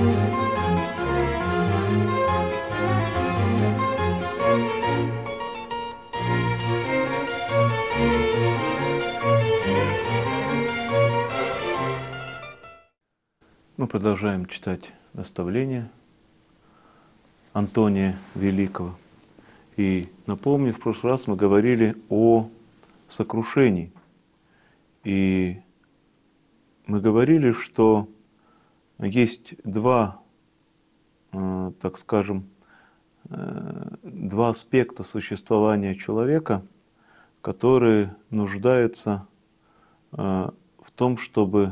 Мы продолжаем читать наставления Антония Великого. И напомню, в прошлый раз мы говорили о сокрушении. И мы говорили, что есть два, так скажем, два аспекта существования человека, которые нуждаются в том, чтобы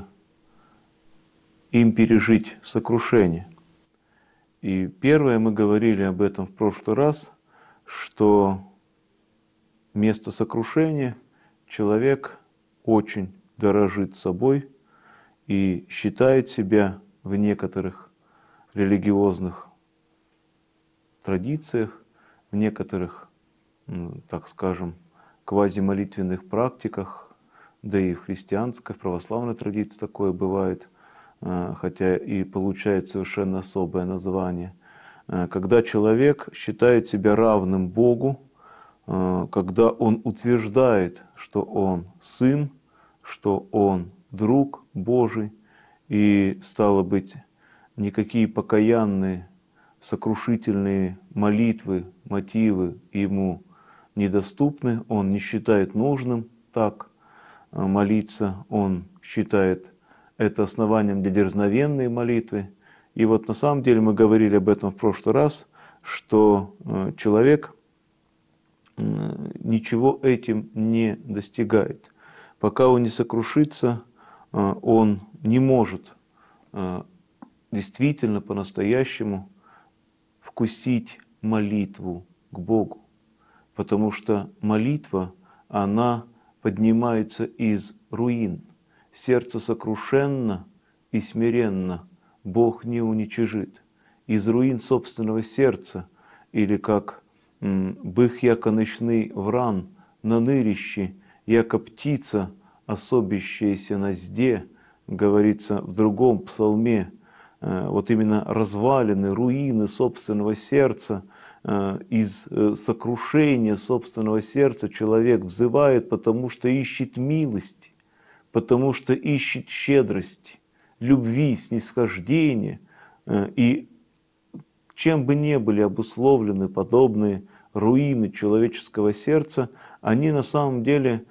им пережить сокрушение. И первое, мы говорили об этом в прошлый раз, что вместо сокрушения человек очень дорожит собой и считает себя в некоторых религиозных традициях, в некоторых, так скажем, квазимолитвенных практиках, да и в христианской, в православной традиции такое бывает, хотя и получает совершенно особое название, когда человек считает себя равным Богу, когда он утверждает, что он сын, что он друг Божий, и, стало быть, никакие покаянные, сокрушительные молитвы, мотивы ему недоступны, он не считает нужным так молиться, он считает это основанием для дерзновенной молитвы. И вот на самом деле мы говорили об этом в прошлый раз, что человек ничего этим не достигает. Пока он не сокрушится, он не может действительно по-настоящему вкусить молитву к Богу. Потому что молитва, она поднимается из руин. Сердце сокрушенно и смиренно Бог не уничижит. Из руин собственного сердца, или как «бых яко ночный вран на нырищи, яко птица, особящаяся на зде», говорится в другом псалме, вот именно развалины, руины собственного сердца, из сокрушения собственного сердца человек взывает, потому что ищет милости, потому что ищет щедрости, любви, снисхождения. И чем бы ни были обусловлены подобные руины человеческого сердца, они на самом деле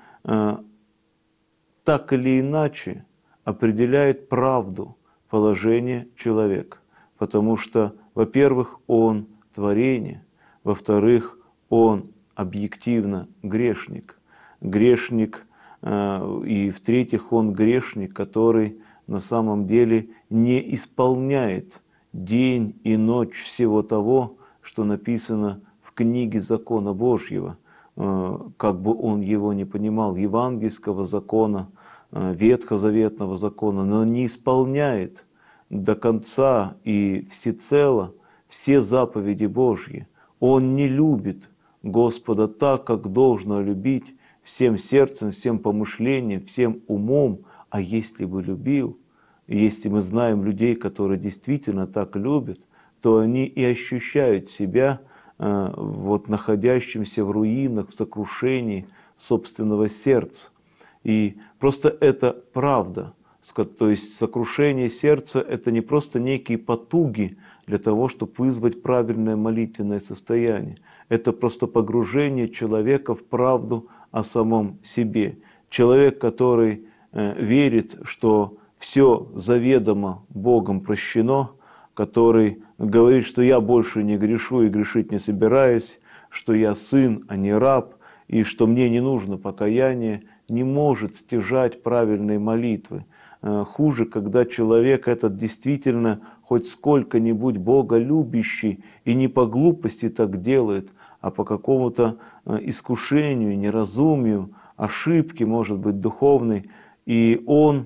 так или иначе определяют правду положения человека. Потому что, во-первых, он творение, во-вторых, он объективно грешник. Грешник, и в-третьих, он грешник, который на самом деле не исполняет день и ночь всего того, что написано в книге закона Божьего, как бы он его не понимал, евангельского закона, ветхозаветного закона, но не исполняет до конца и всецело все заповеди Божьи. Он не любит Господа так, как должно любить, всем сердцем, всем помышлением, всем умом. А если бы любил, если мы знаем людей, которые действительно так любят, то они и ощущают себя вот находящимся в руинах, в сокрушении собственного сердца. И просто это правда. То есть сокрушение сердца – это не просто некие потуги для того, чтобы вызвать правильное молитвенное состояние. Это просто погружение человека в правду о самом себе. Человек, который верит, что все заведомо Богом прощено, который говорит, что я больше не грешу и грешить не собираюсь, что я сын, а не раб, и что мне не нужно покаяние, не может стяжать правильной молитвы. Хуже, когда человек этот действительно хоть сколько-нибудь боголюбящий и не по глупости так делает, а по какому-то искушению, неразумию, ошибке, может быть, духовной, и он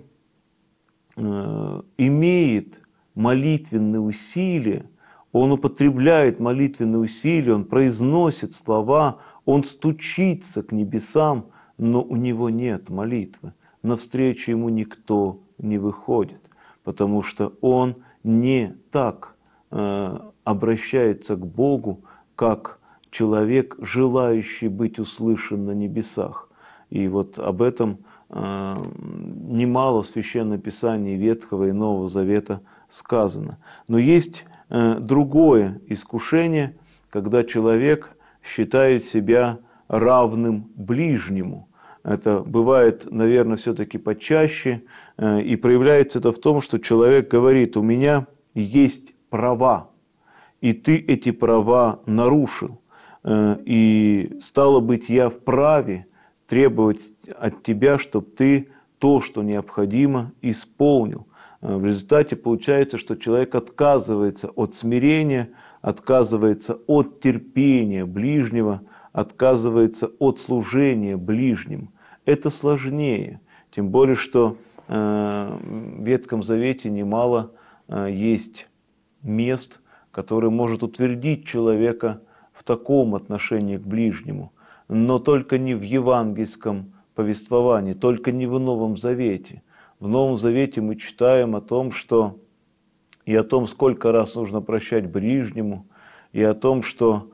имеет молитвенные усилия, он употребляет молитвенные усилия, он произносит слова, он стучится к небесам, но у него нет молитвы. Навстречу ему никто не выходит, потому что он не так обращается к Богу, как человек, желающий быть услышан на небесах. И вот об этом немало в Священном Писании Ветхого и Нового Завета сказано. Но есть другое искушение, когда человек считает себя равным ближнему. Это бывает, наверное, все-таки почаще, и проявляется это в том, что человек говорит: у меня есть права, и ты эти права нарушил, и стало быть, я вправе требовать от тебя, чтобы ты то, что необходимо, исполнил. В результате получается, что человек отказывается от смирения, отказывается от терпения ближнего, отказывается от служения ближним. Это сложнее, тем более, что в Ветхом Завете немало есть мест, которые может утвердить человека в таком отношении к ближнему, но только не в евангельском повествовании, только не в Новом Завете. В Новом Завете мы читаем о том, что и о том, сколько раз нужно прощать ближнему, и о том, что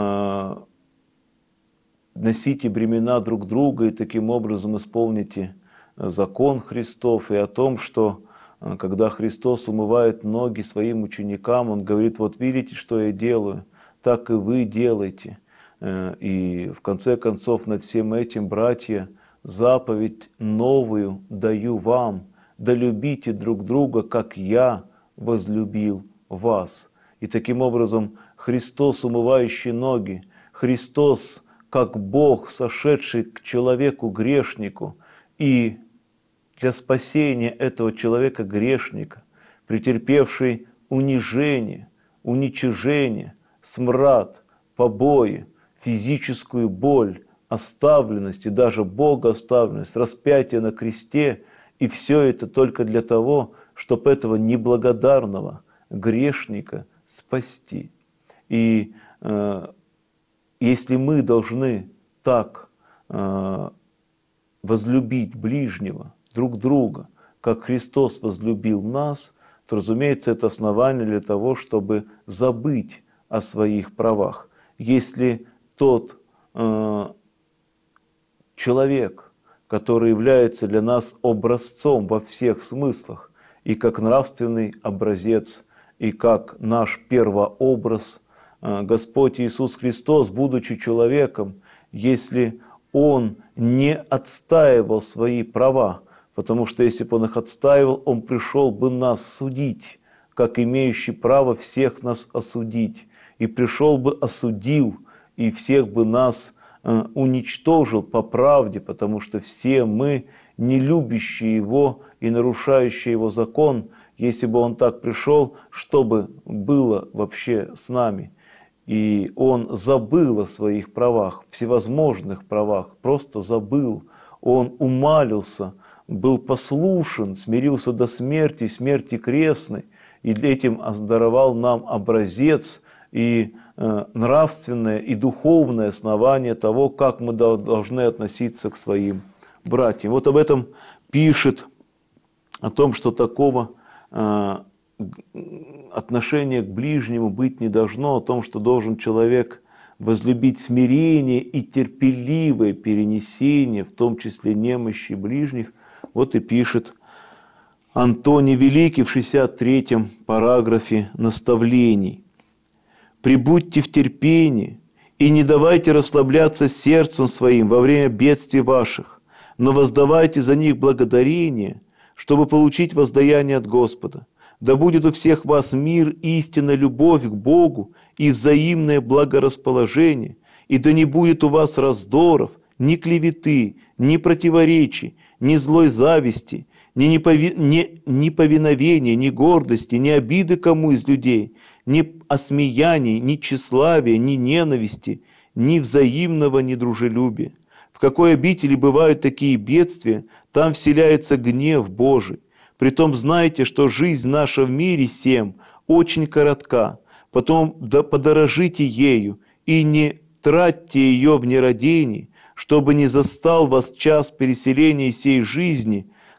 носите бремена друг друга и таким образом исполните закон Христов, и о том, что когда Христос умывает ноги своим ученикам, Он говорит: вот видите, что я делаю, так и вы делайте. И в конце концов над всем этим, братья, заповедь новую даю вам: да любите друг друга, как я возлюбил вас. И таким образом Христос, умывающий ноги, Христос, как Бог, сошедший к человеку грешнику, и для спасения этого человека грешника, претерпевший унижение, уничижение, смрад, побои, физическую боль, оставленность и даже богооставленность, распятие на кресте, и все это только для того, чтобы этого неблагодарного грешника спасти. И если мы должны так возлюбить ближнего, друг друга, как Христос возлюбил нас, то, разумеется, это основание для того, чтобы забыть о своих правах. Если тот человек, который является для нас образцом во всех смыслах, и как нравственный образец, и как наш первообраз, Господь Иисус Христос, будучи человеком, если Он не отстаивал свои права, потому что если бы Он их отстаивал, Он пришел бы нас судить, как имеющий право всех нас осудить, и пришел бы, осудил, и всех бы нас уничтожил по правде, потому что все мы, не любящие Его и нарушающие Его закон, если бы Он так пришел, что бы было вообще с нами? И Он забыл о своих правах, всевозможных правах, просто забыл. Он умалился, был послушен, смирился до смерти, смерти крестной, и этим даровал нам образец и нравственное и духовное основание того, как мы должны относиться к своим братьям. Вот об этом пишет, о том, что такого отношения к ближнему быть не должно, о том, что должен человек возлюбить смирение и терпеливое перенесение, в том числе немощи ближних. Вот и пишет Антоний Великий в 63-м параграфе наставлений. «Пребудьте в терпении и не давайте расслабляться сердцем своим во время бедствий ваших, но воздавайте за них благодарение, чтобы получить воздаяние от Господа. Да будет у всех вас мир, истинная любовь к Богу и взаимное благорасположение, и да не будет у вас раздоров, ни клеветы, ни противоречий, ни злой зависти, ни неповиновения, ни гордости, ни обиды кому из людей, ни осмеяний, ни тщеславия, ни ненависти, ни взаимного недружелюбия. В какой обители бывают такие бедствия, там вселяется гнев Божий. Притом знайте, что жизнь наша в мире сем очень коротка. Потом подорожите ею и не тратьте ее в нерадении, чтобы не застал вас час переселения сей жизни,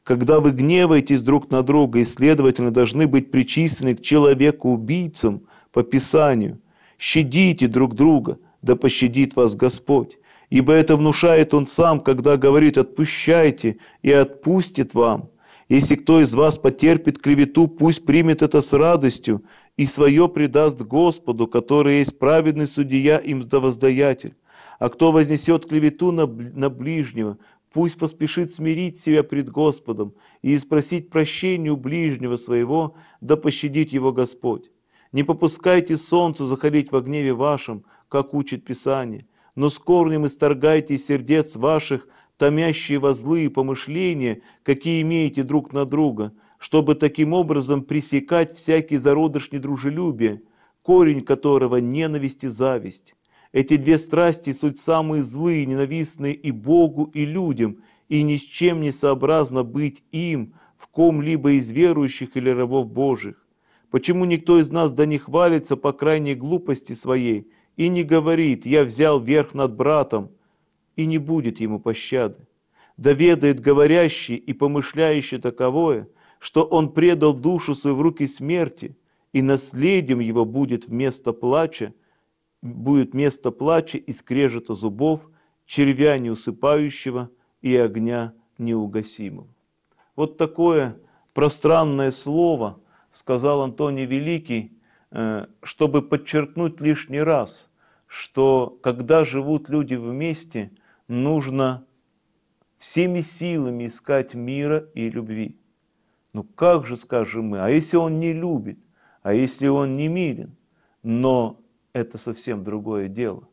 когда вы гневаетесь друг на друга и, следовательно, должны быть причислены к человеку-убийцам по Писанию. Щадите друг друга, да пощадит вас Господь. Ибо это внушает Он сам, когда говорит: «Отпущайте, и отпустит вам». Если кто из вас потерпит клевету, пусть примет это с радостью и свое предаст Господу, который есть праведный судья им воздаятель. А кто вознесет клевету на ближнего, пусть поспешит смирить себя пред Господом и спросить прощения у ближнего своего, да пощадит его Господь. Не попускайте солнцу заходить во гневе вашем, как учит Писание, но с корнем исторгайте из сердец ваших томящие во злые помышления, какие имеете друг на друга, чтобы таким образом пресекать всякий зародыш недружелюбия, корень которого ненависть и зависть. Эти две страсти суть самые злые, ненавистные и Богу, и людям, и ни с чем не сообразно быть им в ком-либо из верующих или рабов Божьих. Почему никто из нас да не хвалится по крайней глупости своей и не говорит: «Я взял верх над братом», и не будет ему пощады? Да ведает говорящий и помышляющий таковое, что он предал душу свою в руки смерти, и наследием его будет место плача и скрежета зубов, червя неусыпающего и огня неугасимого. Вот такое пространное слово сказал Антоний Великий, чтобы подчеркнуть лишний раз, что когда живут люди вместе, нужно всеми силами искать мира и любви. Ну как же, скажем мы, а если он не любит, а если он не мирен? Но это совсем другое дело.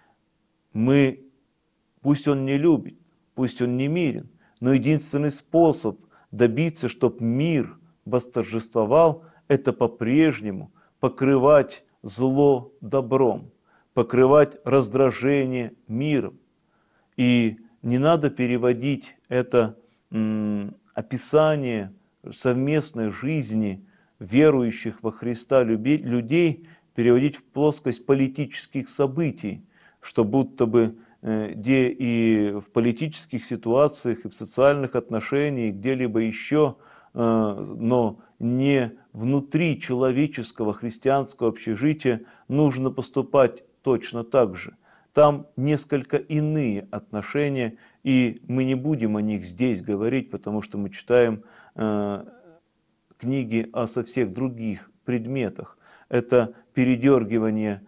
Пусть он не любит, пусть он не мирен, но единственный способ добиться, чтобы мир восторжествовал, это по-прежнему покрывать зло добром, покрывать раздражение миром. И не надо переводить это описание совместной жизни верующих во Христа людей, переводить в плоскость политических событий, что будто бы где и в политических ситуациях, и в социальных отношениях, где-либо еще, но не внутри человеческого христианского общежития нужно поступать точно так же. Там несколько иные отношения, и мы не будем о них здесь говорить, потому что мы читаем книги о совсем других предметах. Это передергивание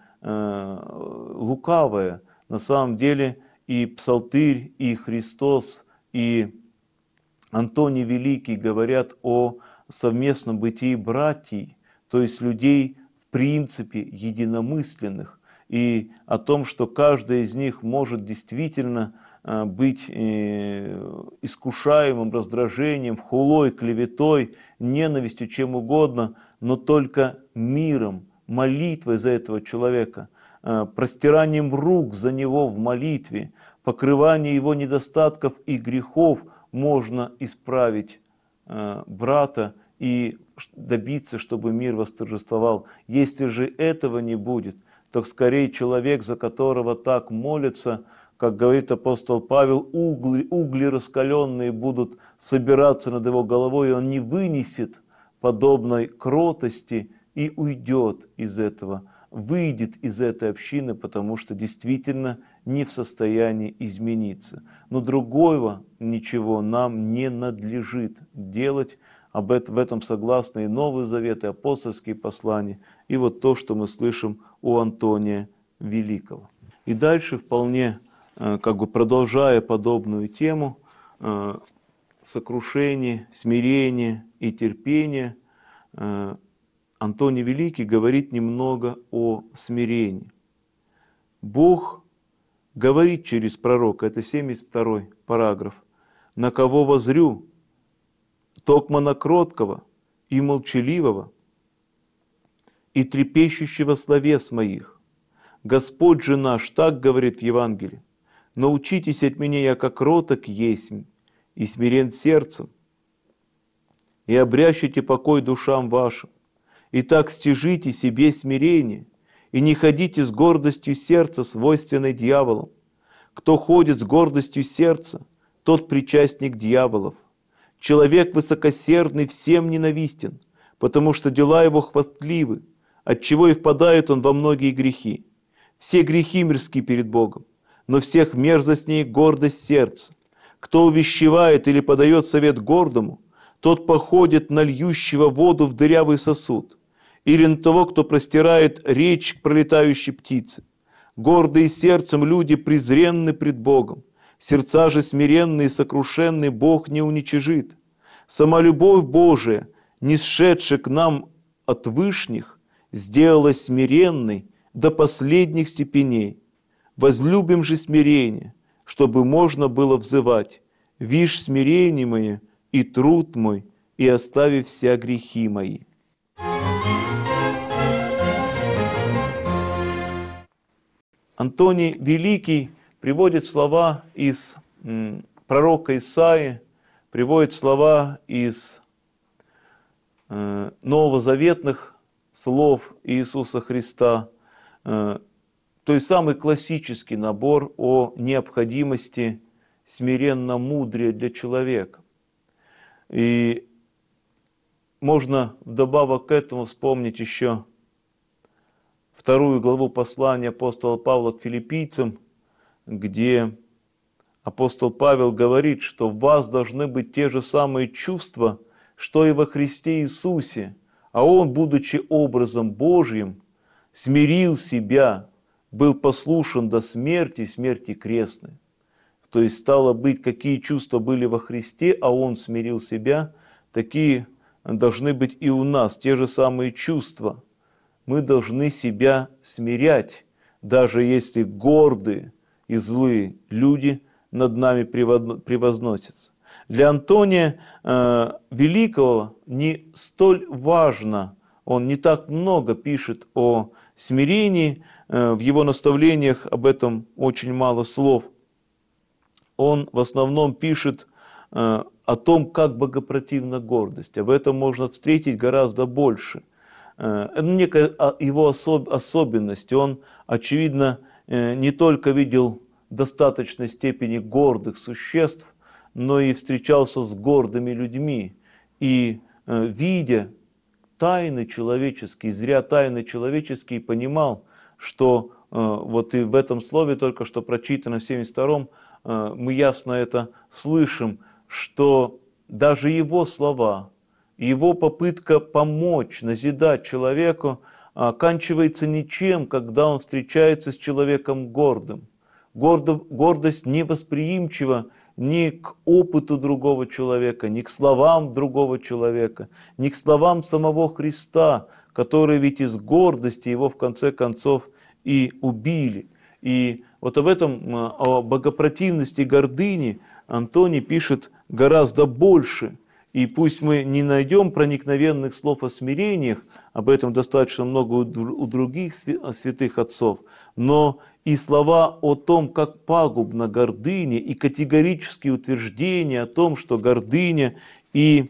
лукавое. На самом деле и Псалтырь, и Христос, и Антоний Великий говорят о совместном бытии братьев, то есть людей в принципе единомысленных, и о том, что каждый из них может действительно быть искушаемым раздражением, хулой, клеветой, ненавистью, чем угодно, но только миром, молитвой за этого человека, простиранием рук за него в молитве, покрывание его недостатков и грехов можно исправить брата и добиться, чтобы мир восторжествовал. Если же этого не будет, то скорее человек, за которого так молятся, как говорит апостол Павел, угли раскаленные будут собираться над его головой, и он не вынесет подобной кротости и уйдет из этого, выйдет из этой общины, потому что действительно не в состоянии измениться. Но другого ничего нам не надлежит делать. В этом согласны и Новый Завет, и апостольские послания, и вот то, что мы слышим у Антония Великого. И дальше, вполне продолжая подобную тему, сокрушение, смирение и терпение, Антоний Великий говорит немного о смирении. Бог говорит через пророка, это 72 параграф: «На кого возрю, токмо на кроткого и молчаливого, и трепещущего словес моих. Господь же наш так говорит в Евангелии: научитесь от меня, яко кроток есмь, и смирен сердцем, и обрящите покой душам вашим. Итак, стяжите себе смирение, и не ходите с гордостью сердца, свойственной дьяволом. Кто ходит с гордостью сердца, тот причастник дьяволов. Человек высокосердный всем ненавистен, потому что дела его хвастливы, отчего и впадает он во многие грехи. Все грехи мирски перед Богом, но всех мерзостней гордость сердца. Кто увещевает или подает совет гордому, тот походит на льющего воду в дырявый сосуд, или на того, кто простирает речь к пролетающей птице. Гордые сердцем люди презренны пред Богом, сердца же смиренные и сокрушенные Бог не уничижит. Сама любовь Божия, нисшедшая к нам от вышних, сделалась смиренной до последних степеней. Возлюбим же смирение, чтобы можно было взывать: «Вишь смирение мое и труд мой, и оставив все грехи мои». Антоний Великий приводит слова из пророка Исаии, приводит слова из новозаветных слов Иисуса Христа, то есть самый классический набор о необходимости смиренно мудрия для человека. И можно вдобавок к этому вспомнить еще 2 главу послания апостола Павла к филиппийцам, где апостол Павел говорит, что в вас должны быть те же самые чувства, что и во Христе Иисусе, а Он, будучи образом Божьим, смирил себя, был послушен до смерти, смерти крестной. То есть, стало быть, какие чувства были во Христе, а Он смирил себя, такие должны быть и у нас, те же самые чувства. Мы должны себя смирять, даже если гордые и злые люди над нами превозносятся. Для Антония Великого не столь важно, он не так много пишет о смирении, в его наставлениях об этом очень мало слов. Он в основном пишет о том, как богопротивна гордость. Об этом можно встретить гораздо больше. Это некая его особенность. Он, очевидно, не только видел достаточной степени гордых существ, но и встречался с гордыми людьми. И, видя тайны человеческие, зря тайны человеческие, понимал, что вот и в этом слове, только что прочитано в 72-м, мы ясно это слышим, что даже его слова, его попытка помочь, назидать человеку оканчивается ничем, когда он встречается с человеком гордым. Гордость невосприимчива ни к опыту другого человека, ни к словам другого человека, ни к словам самого Христа, которые ведь из гордости его в конце концов и убили. И вот об этом, о богопротивности гордыни Антоний пишет гораздо больше. И пусть мы не найдем проникновенных слов о смирениях, об этом достаточно много у других святых отцов, но и слова о том, как пагубна гордыня, и категорические утверждения о том, что гордыня и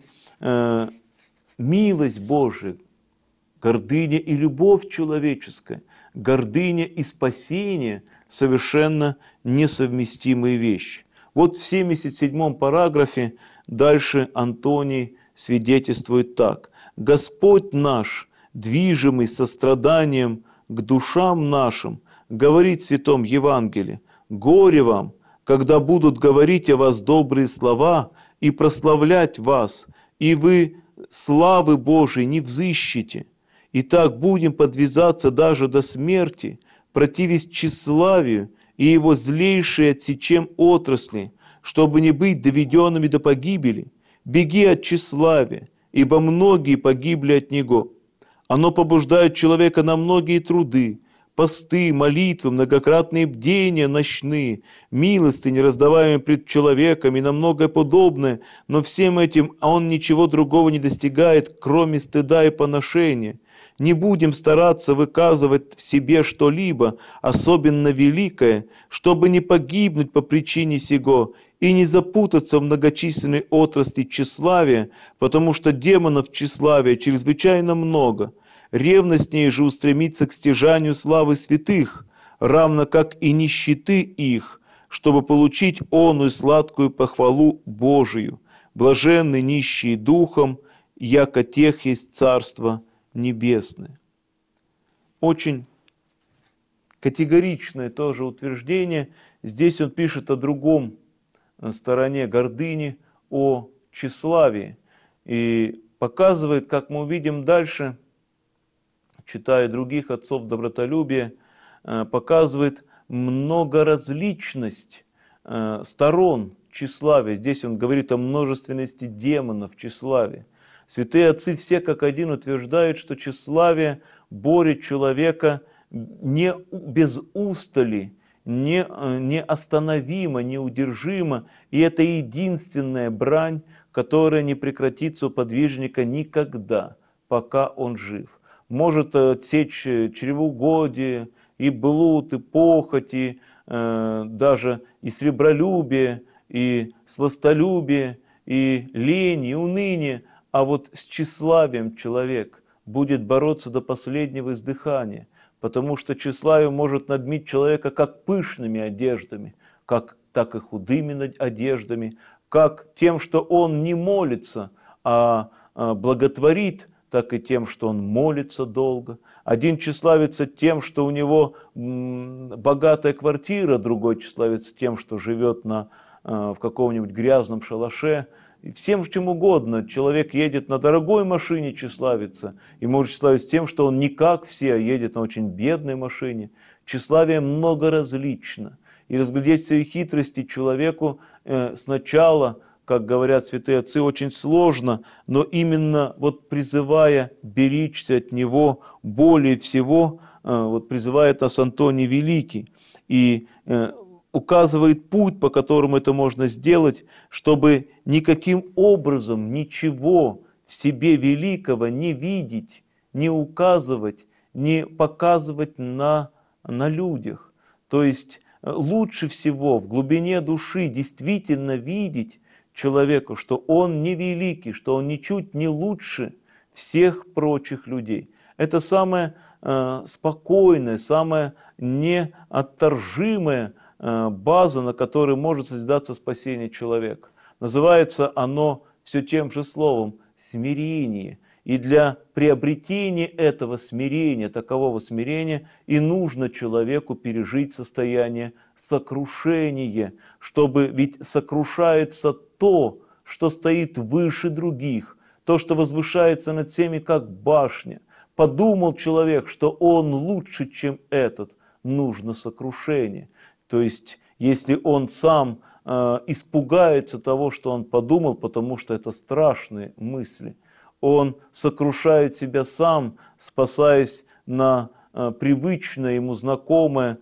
милость Божия, гордыня и любовь человеческая, гордыня и спасение – совершенно несовместимые вещи. Вот в 77-м параграфе дальше Антоний свидетельствует так. «Господь наш, движимый состраданием к душам нашим, говорит в Святом Евангелии: горе вам, когда будут говорить о вас добрые слова и прославлять вас, и вы славы Божией не взыщете. Итак, будем подвязаться даже до смерти, противясь тщеславию и его злейшей отсечем отрасли, чтобы не быть доведенными до погибели. Беги от тщеславия, ибо многие погибли от него. Оно побуждает человека на многие труды, посты, молитвы, многократные бдения ночные, милостыни, раздаваемые пред человеком, и на многое подобное, но всем этим он ничего другого не достигает, кроме стыда и поношения. Не будем стараться выказывать в себе что-либо, особенно великое, чтобы не погибнуть по причине сего и не запутаться в многочисленной отрасли тщеславия, потому что демонов тщеславия чрезвычайно много. Ревностнее же устремиться к стяжанию славы святых, равно как и нищеты их, чтобы получить оную сладкую похвалу Божию. блаженны нищие духом, яко тех есть Царство Небесное. Очень категоричное тоже утверждение. Здесь он пишет о другом стороне гордыни, о тщеславии. И показывает, как мы увидим дальше, читая других отцов добротолюбия, показывает многоразличность сторон тщеславия. Здесь он говорит о множественности демонов в тщеславии. Святые отцы все как один утверждают, что тщеславие борет человека не без устали, неостановимо, неудержимо. И это единственная брань, которая не прекратится у подвижника никогда, пока он жив. Может отсечь чревоугодие, и блуд, и похоть, и даже и сребролюбие, и сластолюбие, и лень, и уныние. А вот с тщеславием человек будет бороться до последнего издыхания, потому что тщеславие может надмить человека как пышными одеждами, так и худыми одеждами, как тем, что он не молится, а благотворит, так и тем, что он молится долго. Один тщеславится тем, что у него богатая квартира, другой тщеславится тем, что живет в каком-нибудь грязном шалаше. Всем чем угодно. Человек едет на дорогой машине, тщеславится, и может тщеславиться тем, что он не как все, а едет на очень бедной машине. Тщеславие многоразлично. И разглядеть свои хитрости человеку сначала, как говорят святые отцы, очень сложно, но именно вот призывая беречься от него более всего, вот призывает нас Антоний Великий и указывает путь, по которому это можно сделать, чтобы никаким образом ничего в себе великого не видеть, не указывать, не показывать на людях. То есть лучше всего в глубине души действительно видеть человеку, что он не великий, что он ничуть не лучше всех прочих людей. Это самое спокойное, самое неотторжимое база, на которой может созидаться спасение человека. Называется оно все тем же словом смирение. И для приобретения этого смирения, такового смирения, и нужно человеку пережить состояние сокрушения, чтобы ведь сокрушается то, что стоит выше других, то, что возвышается над всеми, как башня. Подумал человек, что он лучше, чем этот, нужно сокрушение. То есть, если он сам испугается того, что он подумал, потому что это страшные мысли, он сокрушает себя сам, спасаясь на привычное ему знакомое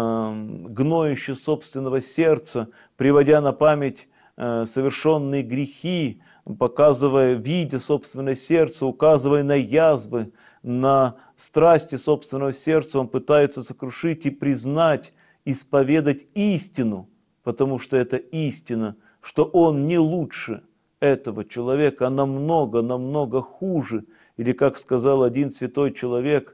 гноище собственного сердца, приводя на память совершенные грехи, показывая, видя собственное сердце, указывая на язвы, на страсти собственного сердца, он пытается сокрушить и признать, исповедать истину, потому что это истина, что он не лучше этого человека, а намного хуже. Или, как сказал один святой человек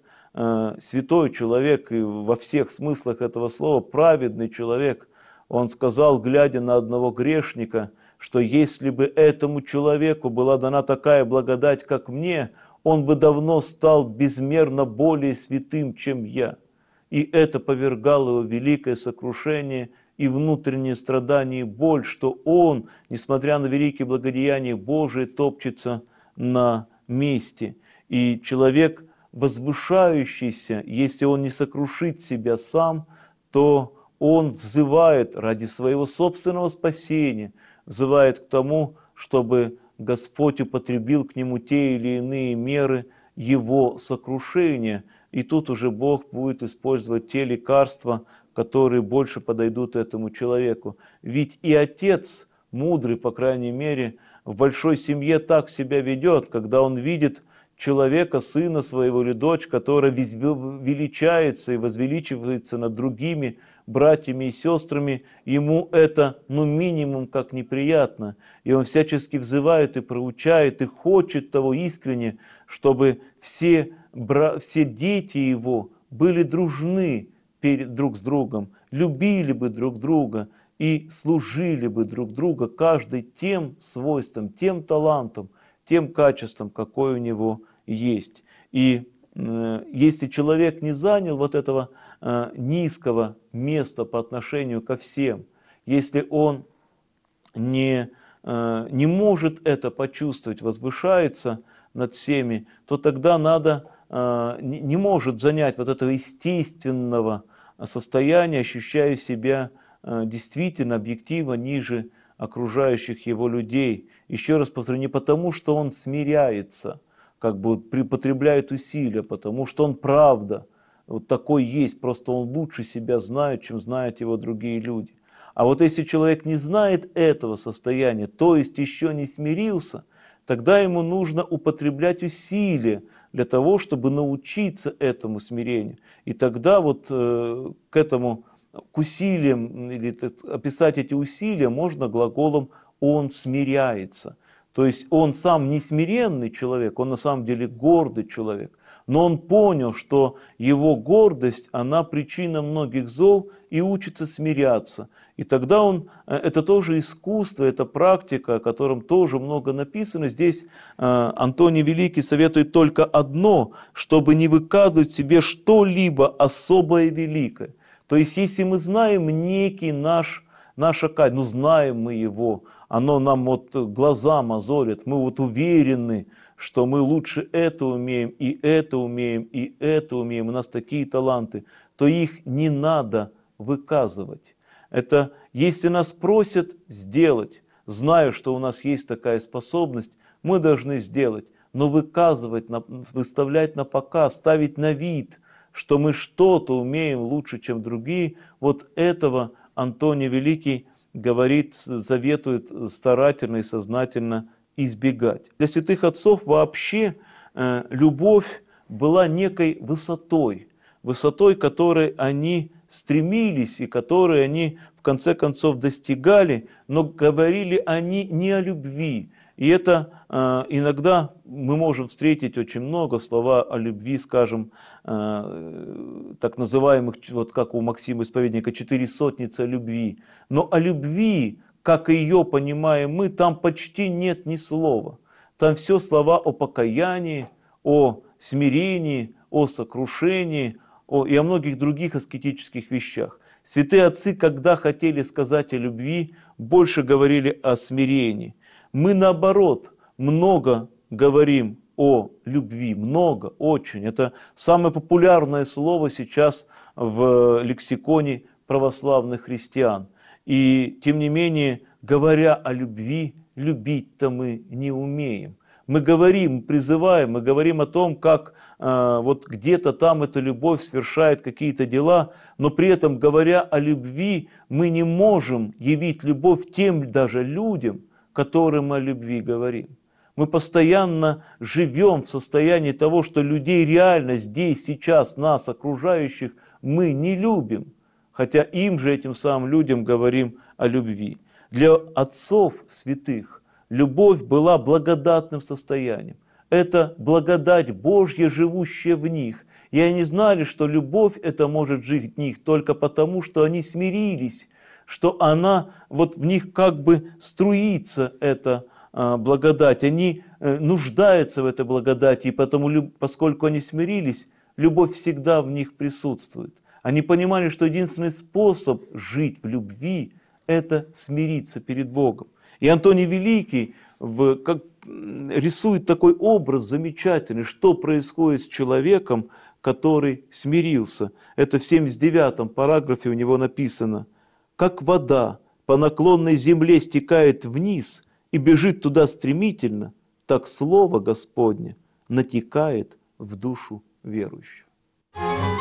и во всех смыслах этого слова, праведный человек, он сказал, глядя на одного грешника, что если бы этому человеку была дана такая благодать, как мне, он бы давно стал безмерно более святым, чем я. И это повергало его в великое сокрушение и внутреннее страдание и боль, что он, несмотря на великие благодеяния Божии, топчется на месте. И человек, возвышающийся, если он не сокрушит себя сам, то он взывает ради своего собственного спасения, взывает к тому, чтобы Господь употребил к нему те или иные меры его сокрушения. И тут уже Бог будет использовать те лекарства, которые больше подойдут этому человеку. Ведь и отец, мудрый, по крайней мере, в большой семье так себя ведет, когда он видит человека, сына своего или дочь, которая величается и возвеличивается над другими братьями и сестрами, ему это, минимум как неприятно. И он всячески взывает и проучает, и хочет того искренне, чтобы все дети его были дружны друг с другом, любили бы друг друга, и служили бы друг другу, каждый тем свойством, тем талантом, тем качеством, какое у него есть. И если человек не занял вот этого низкого места по отношению ко всем, если он не может это почувствовать, возвышается над всеми, то тогда не может занять вот этого естественного состояния, ощущая себя действительно объективно ниже окружающих его людей. Еще раз повторю, не потому, что он смиряется, как бы потребляет усилия, потому что он правда вот такой есть, просто он лучше себя знает, чем знают его другие люди. А вот если человек не знает этого состояния, то есть еще не смирился, тогда ему нужно употреблять усилия для того, чтобы научиться этому смирению. И тогда вот к усилиям, или описать эти усилия можно глаголом «он смиряется». То есть он сам не смиренный человек, он на самом деле гордый человек. Но он понял, что его гордость, она причина многих зол, и учится смиряться. И тогда это тоже искусство, это практика, о котором тоже много написано. Здесь Антоний Великий советует только одно, чтобы не выказывать в себе что-либо особое великое. То есть если мы знаем некий наш качество, знаем мы его, оно нам вот глаза мозолит, мы вот уверены, что мы лучше это умеем, и это умеем, и это умеем, у нас такие таланты, то их не надо выказывать. Это если нас просят сделать, зная, что у нас есть такая способность, мы должны сделать, но выказывать, выставлять на показ, ставить на вид, что мы что-то умеем лучше, чем другие, вот этого Антоний Великий говорит, заветует старательно и сознательно избегать. Для святых отцов вообще любовь была некой высотой, которой они стремились и которой они в конце концов достигали, но говорили они не о любви. И это иногда мы можем встретить очень много слова о любви, скажем, так называемых, вот как у Максима Исповедника, 4 сотницы любви. Но о любви, как ее понимаем мы, там почти нет ни слова. Там все слова о покаянии, о смирении, о сокрушении и о многих других аскетических вещах. Святые отцы, когда хотели сказать о любви, больше говорили о смирении. Мы, наоборот, много говорим о любви, много, очень. Это самое популярное слово сейчас в лексиконе православных христиан. И, тем не менее, говоря о любви, любить-то мы не умеем. Мы говорим, призываем, мы говорим о том, как вот где-то там эта любовь совершает какие-то дела, но при этом, говоря о любви, мы не можем явить любовь тем даже людям, которым мы о любви говорим. Мы постоянно живем в состоянии того, что людей реально здесь, сейчас, нас, окружающих, мы не любим, хотя им же, этим самым людям, говорим о любви. Для отцов святых любовь была благодатным состоянием. Это благодать Божья, живущая в них. И они знали, что любовь это может жить в них только потому, что они смирились, что она вот в них как бы струится, эта благодать. Они нуждаются в этой благодати, и потому, поскольку они смирились, любовь всегда в них присутствует. Они понимали, что единственный способ жить в любви – это смириться перед Богом. И Антоний Великий рисует такой образ замечательный, что происходит с человеком, который смирился. Это в 79-м параграфе у него написано: «Как вода по наклонной земле стекает вниз и бежит туда стремительно, так Слово Господне натекает в душу верующего».